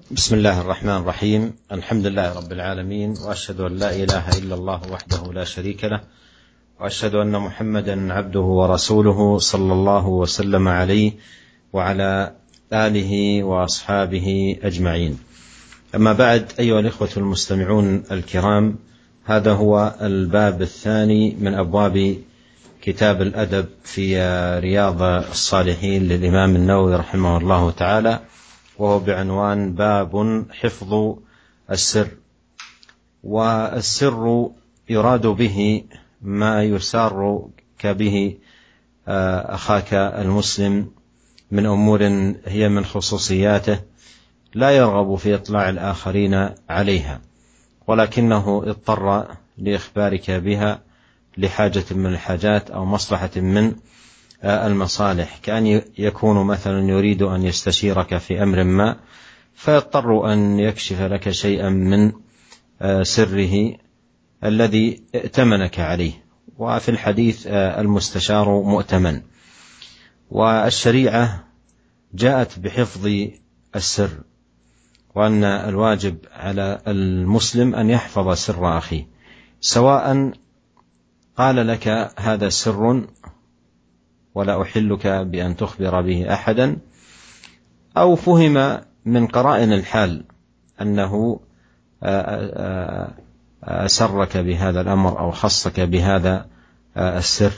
بسم الله الرحمن الرحيم. الحمد لله رب العالمين، وأشهد أن لا إله إلا الله وحده لا شريك له، وأشهد أن محمدا عبده ورسوله صلى الله وسلم عليه وعلى آله وأصحابه أجمعين. أما بعد، أيها الإخوة المستمعون الكرام، هذا هو الباب الثاني من أبواب كتاب الأدب في رياض الصالحين للإمام النووي رحمه الله تعالى، وهو بعنوان باب حفظ السر. والسر يراد به ما يسارك به أخاك المسلم من أمور هي من خصوصياته لا يرغب في إطلاع الآخرين عليها، ولكنه اضطر لإخبارك بها لحاجة من الحاجات أو مصلحة من المصالح، كأن يكون مثلا يريد أن يستشيرك في أمر ما، فيضطر أن يكشف لك شيئا من سره الذي ائتمنك عليه. وفي الحديث المستشار مؤتمن. والشريعة جاءت بحفظ السر، وأن الواجب على المسلم أن يحفظ سر أخيه، سواء قال لك هذا سر ولا أحلك بأن تخبر به أحدا، أو فهم من قرائن الحال أنه أسرك بهذا الأمر أو خصك بهذا السر.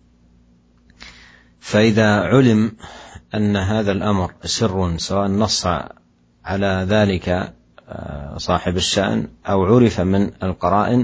فإذا علم أن هذا الأمر سر، سواء نص على ذلك صاحب الشأن أو عرف من القرائن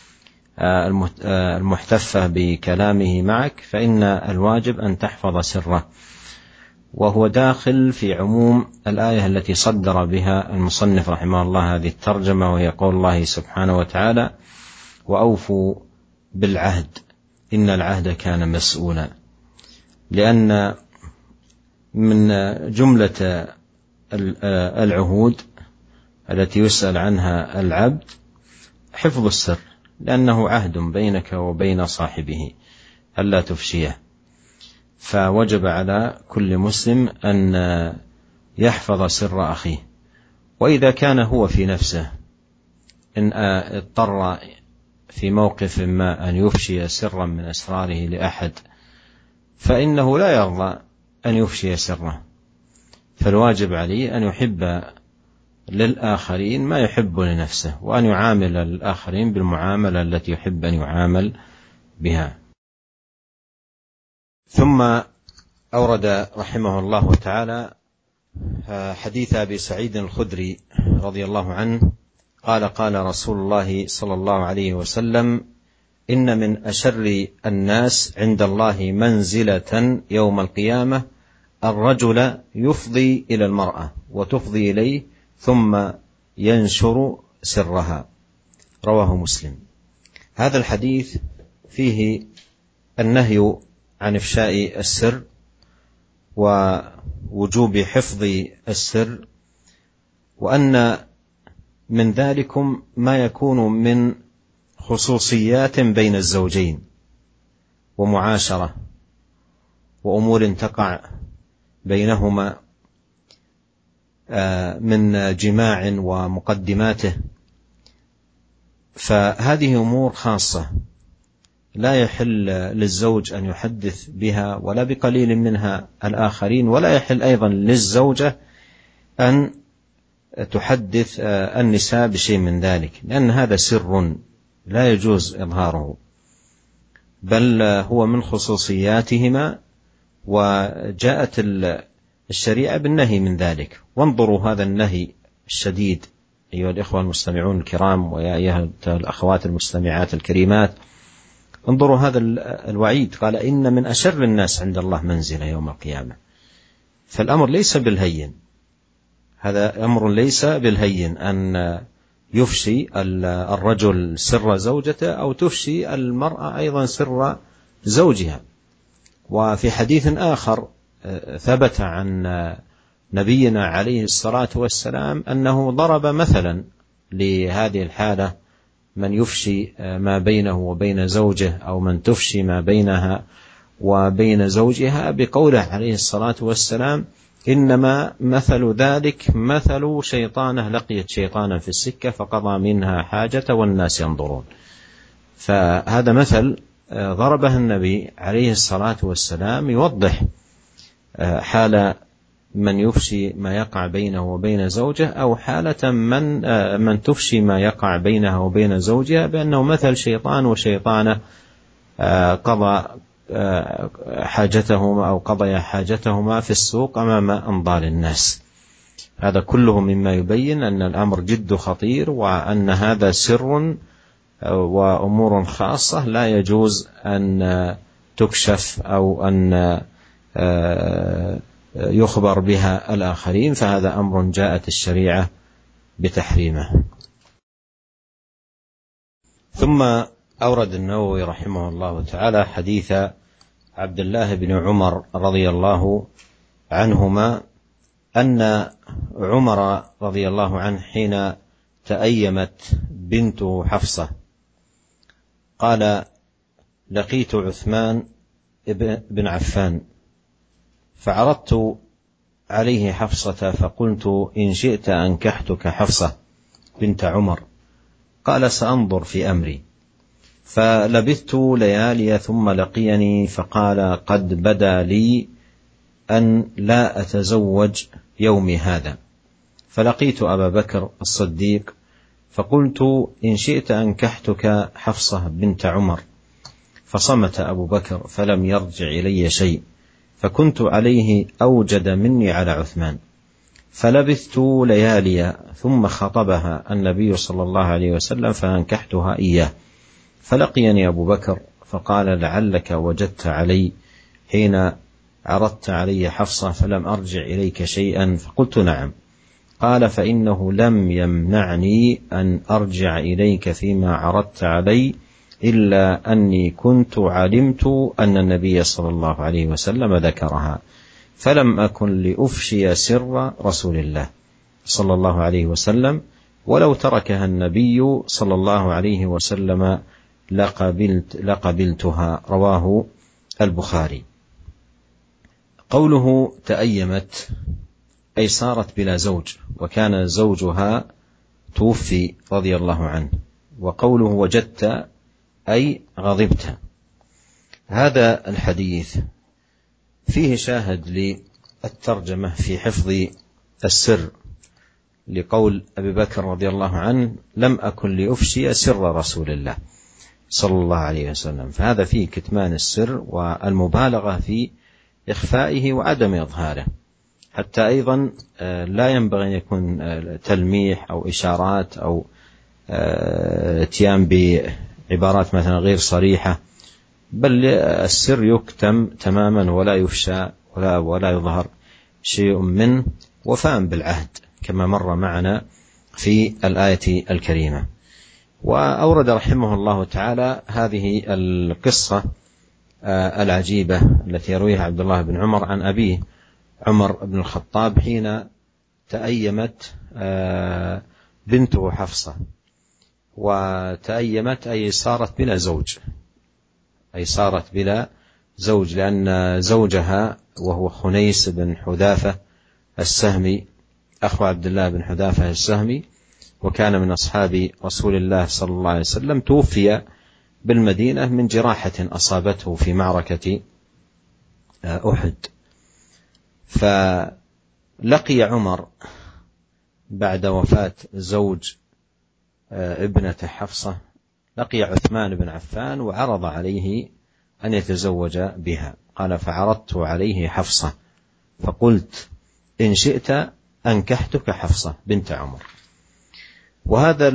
المحتفة بكلامه معك، فإن الواجب أن تحفظ سره، وهو داخل في عموم الآية التي صدر بها المصنف رحمه الله هذه الترجمة، وهي قول الله سبحانه وتعالى: وأوفوا بالعهد إن العهد كان مسؤولا. لأن من جملة العهود التي يسأل عنها العبد حفظ السر، لأنه عهد بينك وبين صاحبه ألا تفشيه، فوجب على كل مسلم أن يحفظ سر أخيه. وإذا كان هو في نفسه إن اضطر في موقف ما أن يفشي سرا من أسراره لأحد، فإنه لا يرضى أن يفشي سره، فالواجب عليه أن يحب للآخرين ما يحب لنفسه، وأن يعامل الآخرين بالمعاملة التي يحب أن يعامل بها. ثم أورد رحمه الله تعالى حديث أبي سعيد الخدري رضي الله عنه قال: قال رسول الله صلى الله عليه وسلم: إن من أشر الناس عند الله منزلة يوم القيامة الرجل يفضي إلى المرأة وتفضي إليه ثم ينشر سرها. رواه مسلم. هذا الحديث فيه النهي عن إفشاء السر ووجوب حفظ السر، وأن من ذلكم ما يكون من خصوصيات بين الزوجين ومعاشرة وأمور تقع بينهما من جماع ومقدماته، فهذه أمور خاصة لا يحل للزوج أن يحدث بها ولا بقليل منها الآخرين، ولا يحل أيضا للزوجة أن تحدث النساء بشيء من ذلك، لأن هذا سر لا يجوز إظهاره، بل هو من خصوصياتهما، وجاءت الشريعة بالنهي من ذلك. وانظروا هذا النهي الشديد أيها الإخوة المستمعون الكرام، ويا أيها الأخوات المستمعات الكريمات، انظروا هذا الوعيد، قال: إن من أشر الناس عند الله منزلة يوم القيامة. فالأمر ليس بالهين، هذا أمر ليس بالهين أن يفشي الرجل سر زوجته أو تفشي المرأة أيضا سر زوجها. وفي حديث آخر ثبت عن نبينا عليه الصلاة والسلام أنه ضرب مثلا لهذه الحالة: من يفشي ما بينه وبين زوجه، أو من تفشي ما بينها وبين زوجها، بقوله عليه الصلاة والسلام: إنما مثل ذلك مثل شيطانة لقيت شيطانا في السكة فقضى منها حاجة والناس ينظرون. فهذا مثل ضربه النبي عليه الصلاة والسلام يوضح حال من يفشي ما يقع بينه وبين زوجه، أو حالة من تفشي ما يقع بينها وبين زوجها، بأنه مثل شيطان وشيطانة قضى حاجتهما أو قضيا حاجتهما في السوق أمام أنظار الناس. هذا كله مما يبين أن الأمر جد خطير، وأن هذا سر وأمور خاصة لا يجوز أن تكشف أو أن يخبر بها الآخرين، فهذا أمر جاءت الشريعة بتحريمه. ثم أورد النووي رحمه الله تعالى حديث عبد الله بن عمر رضي الله عنهما أن عمر رضي الله عنه حين تأيمت بنته حفصة قال: لقيت عثمان بن عفان فعرضت عليه حفصة فقلت: إن شئت أنكحتك حفصة بنت عمر. قال: سأنظر في أمري. فلبثت ليالي ثم لقيني فقال: قد بدا لي أن لا أتزوج يومي هذا. فلقيت أبا بكر الصديق فقلت: إن شئت أنكحتك حفصة بنت عمر. فصمت أبو بكر فلم يرجع إلي شيء، فكنت عليه أوجد مني على عثمان. فلبثت ليالي ثم خطبها النبي صلى الله عليه وسلم فأنكحتها إياه. فلقيني أبو بكر فقال: لعلك وجدت علي حين عرضت علي حفصة فلم أرجع إليك شيئا. فقلت: نعم. قال: فإنه لم يمنعني أن أرجع إليك فيما عرضت علي إلا أني كنت علمت أن النبي صلى الله عليه وسلم ذكرها، فلم أكن لأفشي سر رسول الله صلى الله عليه وسلم، ولو تركها النبي صلى الله عليه وسلم لقبلتها. رواه البخاري. قوله تأيمت أي صارت بلا زوج، وكان زوجها توفي رضي الله عنه. وقوله وجدت أي غضبت. هذا الحديث فيه شاهد للترجمة في حفظ السر، لقول أبي بكر رضي الله عنه: لم أكن لأفشي سر رسول الله صلى الله عليه وسلم. فهذا فيه كتمان السر والمبالغة في إخفائه وعدم إظهاره، حتى أيضا لا ينبغي أن يكون تلميح أو إشارات أو اتيان بعبارات مثلا غير صريحة، بل السر يكتم تماما ولا يفشى ولا يظهر شيء منه، وفاء بالعهد كما مر معنا في الآية الكريمة. وأورد رحمه الله تعالى هذه القصة العجيبة التي يرويها عبد الله بن عمر عن أبيه عمر بن الخطاب حين تأيمت بنته حفصة. وتأيمت أي صارت بلا زوج، أي صارت بلا زوج، لأن زوجها وهو خنيس بن حذافة السهمي أخو عبد الله بن حذافة السهمي، وكان من أصحاب رسول الله صلى الله عليه وسلم، توفي بالمدينة من جراحة أصابته في معركة أحد. فلقي عمر بعد وفاة زوج ابنة حفصة، لقي عثمان بن عفان وعرض عليه أن يتزوج بها. قال: فعرضت عليه حفصة فقلت: إن شئت أنكحتك حفصة بنت عمر. وهذا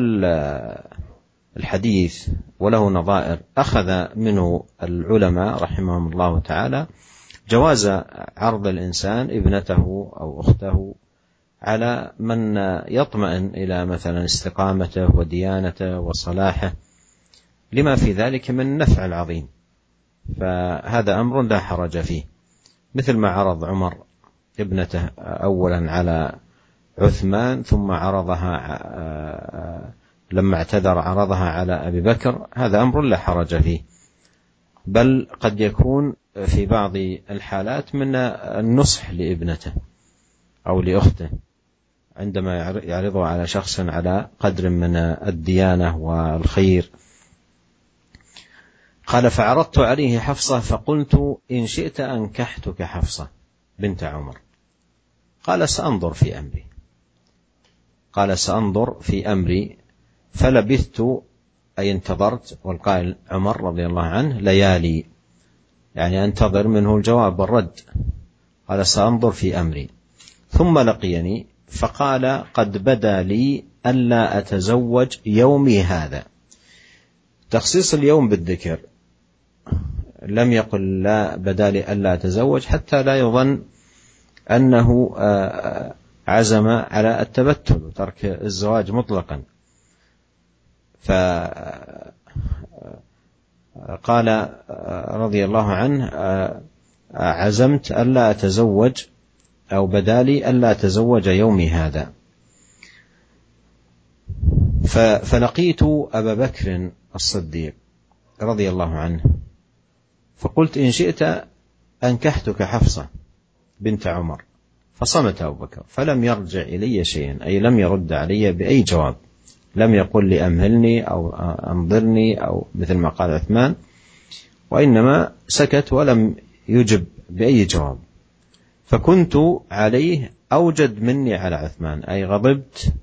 الحديث وله نظائر أخذ منه العلماء رحمهم الله تعالى جواز عرض الإنسان ابنته أو أخته على من يطمئن إلى مثلا استقامته وديانته وصلاحه، لما في ذلك من النفع العظيم، فهذا أمر لا حرج فيه، مثل ما عرض عمر ابنته أولا على عثمان، ثم عرضها لما اعتذر عرضها على أبي بكر. هذا أمر لا حرج فيه، بل قد يكون في بعض الحالات من النصح لابنته، أو لأخته عندما يعرضها على شخص على قدر من الديانة والخير. قال: فعرضت عليه حفصة فقلت: إن شئت أنكحتك حفصة بنت عمر. قال: سأنظر في أمري. قال: سأنظر في أمري. فلبثت، أي انتظرت، والقائل عمر رضي الله عنه، ليالي، يعني أنتظر منه الجواب والرد. قال: سأنظر في أمري. ثم لقيني فقال: قد بدا لي ألا أتزوج يومي هذا. تخصيص اليوم بالذكر، لم يقل لا بدا لي ألا أتزوج حتى لا يظن أنه عزم على التبتل وترك الزواج مطلقا. فقال رضي الله عنه: عزمت ألا أتزوج، أو بدالي ألا أتزوج يومي هذا. فلقيت أبا بكر الصديق رضي الله عنه فقلت: إن شئت أنكحتك حفصة بنت عمر. فصمت أبو بكر فلم يرجع إلي شيئا، أي لم يرد علي بأي جواب، لم يقل لي أمهلني أو أنظرني أو مثل ما قال عثمان، وإنما سكت ولم يجب بأي جواب. فكنت عليه أوجد مني على عثمان، أي غضبت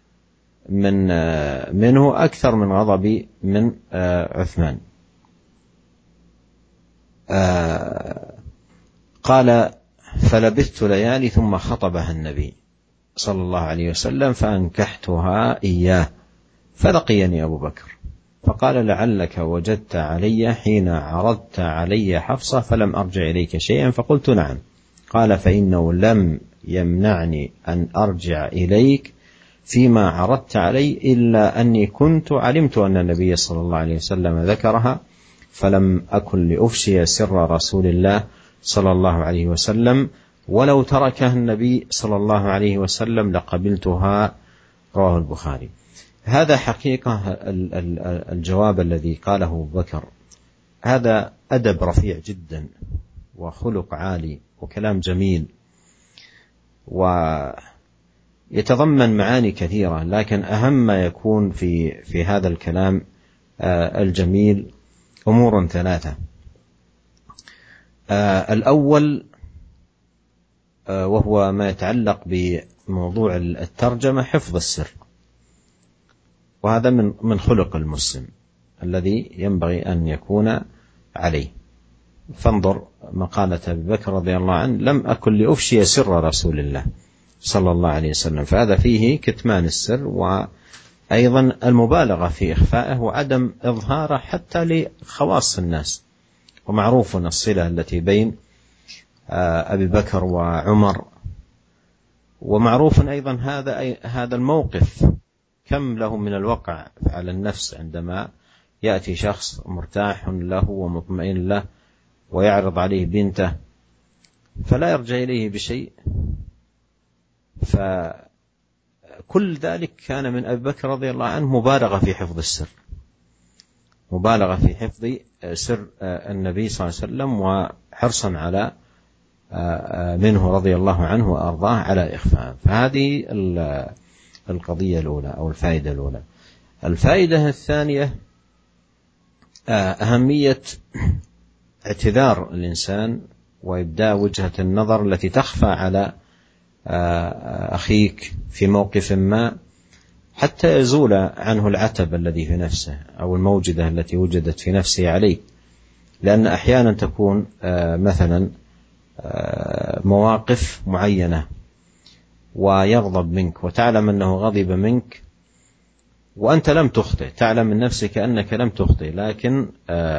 منه أكثر من غضبي من عثمان. قال: فلبثت ليالي ثم خطبها النبي صلى الله عليه وسلم فأنكحتها إياه. فلقيني أبو بكر فقال: لعلك وجدت علي حين عرضت علي حفصة فلم أرجع إليك شيئا. فقلت: نعم. قال: فإنه لم يمنعني أن أرجع إليك فيما عرضت علي إلا أني كنت علمت أن النبي صلى الله عليه وسلم ذكرها، فلم أكن لأفشي سر رسول الله صلى الله عليه وسلم، ولو تركها النبي صلى الله عليه وسلم لقبلتها. رواه البخاري. هذا حقيقة الجواب الذي قاله أبو بكر، هذا أدب رفيع جدا وخلق عالي وكلام جميل، ويتضمن معاني كثيرة، لكن أهم ما يكون في هذا الكلام الجميل أمور ثلاثة. الأول وهو ما يتعلق بموضوع الترجمة، حفظ السر، وهذا من خلق المسلم الذي ينبغي أن يكون عليه. فانظر مقالة أبي بكر رضي الله عنه: لم أكن لأفشي سر رسول الله صلى الله عليه وسلم. فهذا فيه كتمان السر، وأيضا المبالغة في إخفائه وعدم إظهاره حتى لخواص الناس. ومعروف الصلة التي بين أبي بكر وعمر، ومعروف أيضا هذا الموقف كم له من الوقع على النفس عندما يأتي شخص مرتاح له ومطمئن له ويعرض عليه بنته فلا يرجع إليه بشيء. فكل ذلك كان من أبي بكر رضي الله عنه مبالغة في حفظ السر، مبالغة في حفظ سر النبي صلى الله عليه وسلم، وحرصا على منه رضي الله عنه وأرضاه على إخفاء. فهذه القضية الأولى أو الفائدة الأولى. الفائدة الثانية أهمية اعتذار الإنسان وإبداء وجهة النظر التي تخفى على أخيك في موقف ما، حتى يزول عنه العتب الذي في نفسه أو الموجدة التي وجدت في نفسه عليه. لأن أحيانا تكون مثلا مواقف معينة ويغضب منك وتعلم أنه غضب منك وأنت لم تخطئ، تعلم من نفسك أنك لم تخطئ، لكن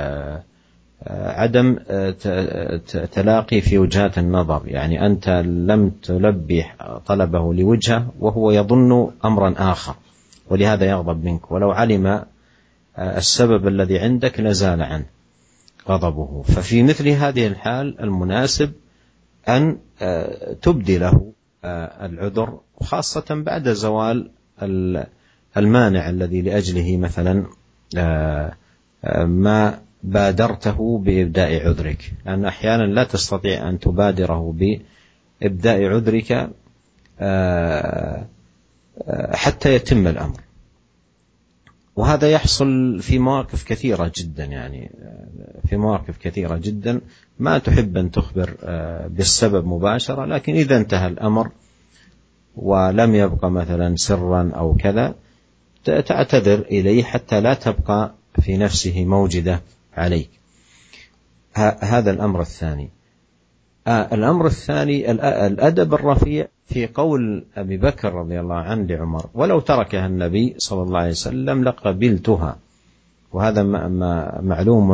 عدم تلاقي في وجهات النظر، يعني أنت لم تلبي طلبه لوجهه وهو يظن أمرا آخر، ولهذا يغضب منك. ولو علم السبب الذي عندك لزال عنه غضبه. ففي مثل هذه الحال المناسب أن تبدي له العذر، خاصة بعد زوال المانع الذي لأجله مثلا ما بادرته بإبداء عذرك، لأن أحيانا لا تستطيع أن تبادره بإبداء عذرك حتى يتم الأمر. وهذا يحصل في مواقف كثيرة جدا، يعني في مواقف كثيرة جدا ما تحب أن تخبر بالسبب مباشرة، لكن إذا انتهى الأمر ولم يبقى مثلا سرا أو كذا تعتذر إليه حتى لا تبقى في نفسه موجدة عليك. هذا الأمر الثاني. الأمر الثاني الأدب الرفيع في قول أبي بكر رضي الله عنه لعمر: ولو تركها النبي صلى الله عليه وسلم لقبلتها. وهذا معلوم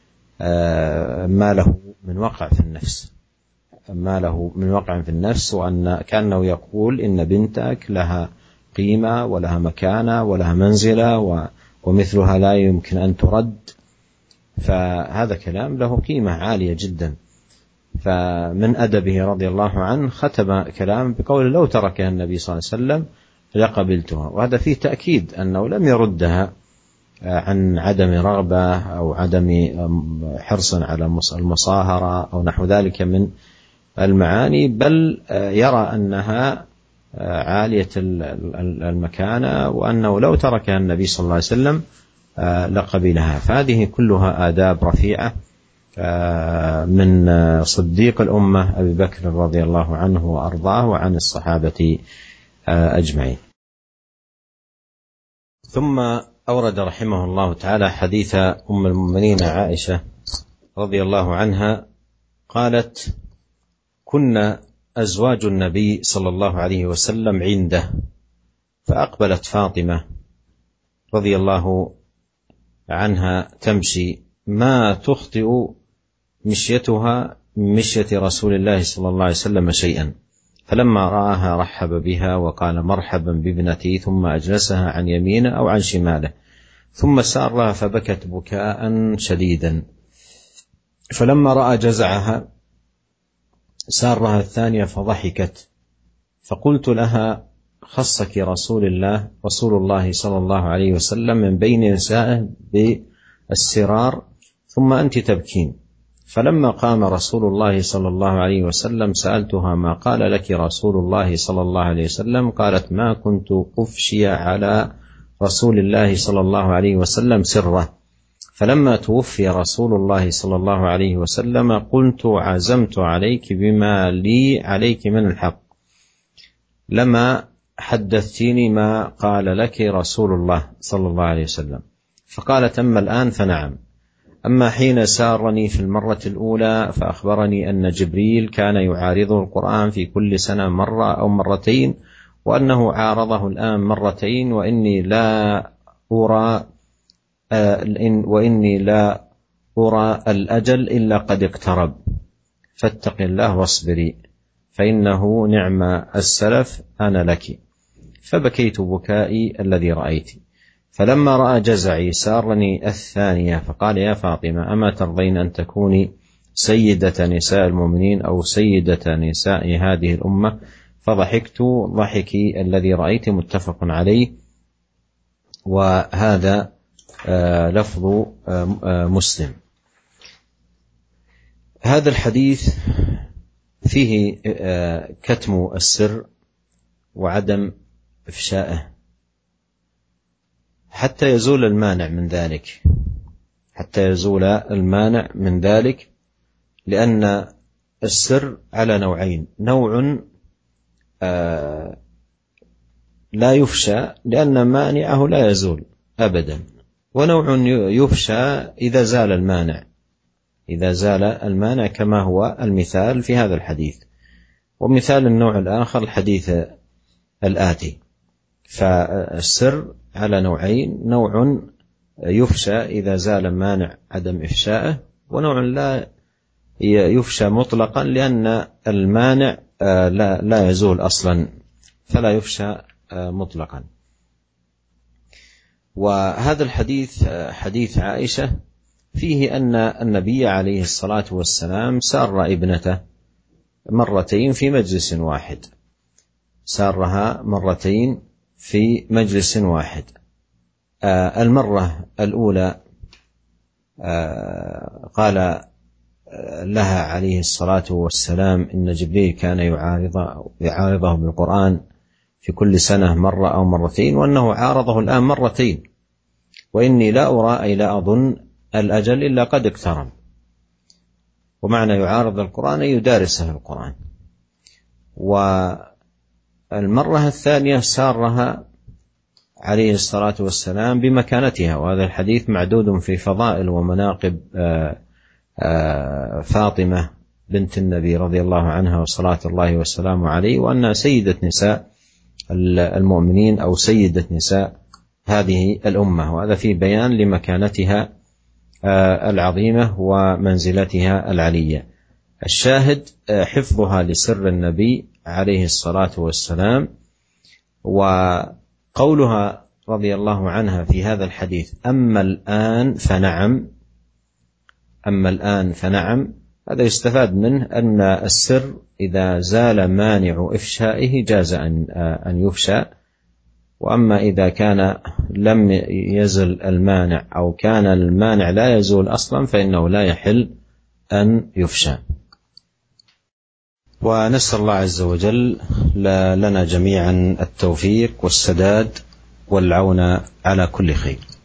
ما له من وقع في النفس، ما له من وقع في النفس، وأن كأنه يقول إن بنتك لها قيمة ولها مكانة ولها منزلة ومثلها لا يمكن أن ترد. فهذا كلام له قيمة عالية جدا. فمن أدبه رضي الله عنه ختم كلام بقول: لو تركها النبي صلى الله عليه وسلم لقبلتها. وهذا فيه تأكيد أنه لم يردها عن عدم رغبة أو عدم حرص على المصاهرة أو نحو ذلك من المعاني، بل يرى أنها عالية المكانة، وأنه لو تركها النبي صلى الله عليه وسلم لقبلها. فهذه كلها آداب رفيعة من صديق الأمة أبي بكر رضي الله عنه وأرضاه وعن الصحابة أجمعين. ثم أورد رحمه الله تعالى حديث أم المؤمنين عائشة رضي الله عنها قالت: كنا أزواج النبي صلى الله عليه وسلم عنده، فأقبلت فاطمة رضي الله عنها تمشي ما تخطئ مشيتها مشية رسول الله صلى الله عليه وسلم شيئا، فلما رآها رحب بها وقال: مرحبا بابنتي، ثم أجلسها عن يمينه أو عن شماله، ثم سار لها فبكت بكاء شديدا. فلما رأى جزعها سار لها الثانية فضحكت، فقلت لها: خصك رسول الله صلى الله عليه وسلم من بين نسائه بالسرار ثم أنت تبكين. فلما قام رسول الله صلى الله عليه وسلم سألتها: ما قال لك رسول الله صلى الله عليه وسلم؟ قالت: ما كنت أفشي على رسول الله صلى الله عليه وسلم سره، فلما توفي رسول الله صلى الله عليه وسلم قلت: عزمت عليك بما لي عليك من الحق، لما حدثتيني ما قال لك رسول الله صلى الله عليه وسلم. فقالت: أما الآن فنعم، أما حين سارني في المرة الأولى فأخبرني أن جبريل كان يعارضه القرآن في كل سنة مرة أو مرتين، وأنه عارضه الآن مرتين، وإني لا أرى الأجل إلا قد اقترب، فاتق الله واصبري فإنه نعم السلف أنا لك. فبكيت بكائي الذي رأيت. فلما رأى جزعي سارني الثانية فقال: يا فاطمة، أما ترضين أن تكوني سيدة نساء المؤمنين أو سيدة نساء هذه الأمة؟ فضحكت ضحكي الذي رأيت، متفق عليه. وهذا لفظ مسلم. هذا الحديث فيه كتم السر وعدم إفشائه حتى يزول المانع من ذلك، لأن السر على نوعين: نوع لا يفشى لأن مانعه لا يزول أبدا، ونوع يفشى إذا زال المانع كما هو المثال في هذا الحديث. ومثال النوع الآخر الحديث الآتي. فالسر على نوعين: نوع يفشى إذا زال مانع عدم إفشائه، ونوع لا يفشى مطلقا لأن المانع لا يزول أصلا فلا يفشى مطلقا. وهذا الحديث حديث عائشة فيه أن النبي عليه الصلاة والسلام سار ابنته مرتين في مجلس واحد، سارها مرتين في مجلس واحد. المرة الأولى قال لها عليه الصلاة والسلام إن جبريل كان يعارضه بالقرآن في كل سنة مرة أو مرتين، وأنه عارضه الآن مرتين، وإني لا أرى أي لا أظن الأجل إلا قد اقترب. ومعنى يعارض القرآن يدارسه القرآن. والمرة الثانية سارها عليه الصلاة والسلام بمكانتها، وهذا الحديث معدود في فضائل ومناقب فاطمة بنت النبي رضي الله عنها وصلاة الله والسلام عليه، وأنها سيدة نساء المؤمنين أو سيدة نساء هذه الأمة، وهذا فيه بيان لمكانتها العظيمة ومنزلتها العلية. الشاهد حفظها لسر النبي عليه الصلاة والسلام. وقولها رضي الله عنها في هذا الحديث أما الآن فنعم، هذا يستفاد منه أن السر إذا زال مانع إفشائه جاز أن يفشى، وأما إذا كان لم يزل المانع أو كان المانع لا يزول أصلا فإنه لا يحل أن يفشى. ونسأل الله عز وجل لنا جميعا التوفيق والسداد والعون على كل خير.